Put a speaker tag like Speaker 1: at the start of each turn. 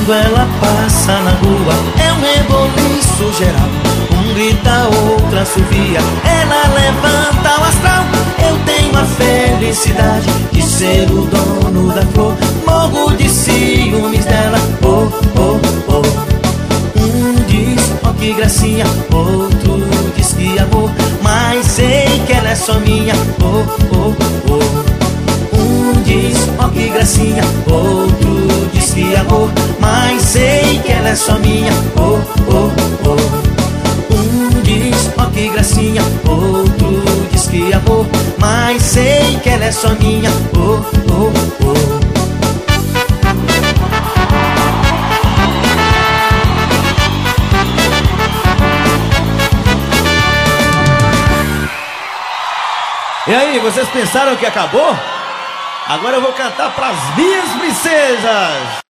Speaker 1: Quando ela passa na rua é um reboliço geral. Um grita, outro assovia, ela levanta o astral. Eu tenho a felicidade de ser o dono da flor. Morro de ciúmes dela, oh, oh, oh. Um diz, ó que gracinha, outro diz que amor, mas sei que ela é só minha, oh, oh, oh. Um diz, ó que gracinha, outro diz que amor, mas sei que ela é só minha, oh, oh, oh. Um diz, ó que gracinha, outro diz que amor, mas sei que ela é só minha, oh, oh, oh.
Speaker 2: E aí, vocês pensaram que acabou? Agora eu vou cantar pras minhas princesas.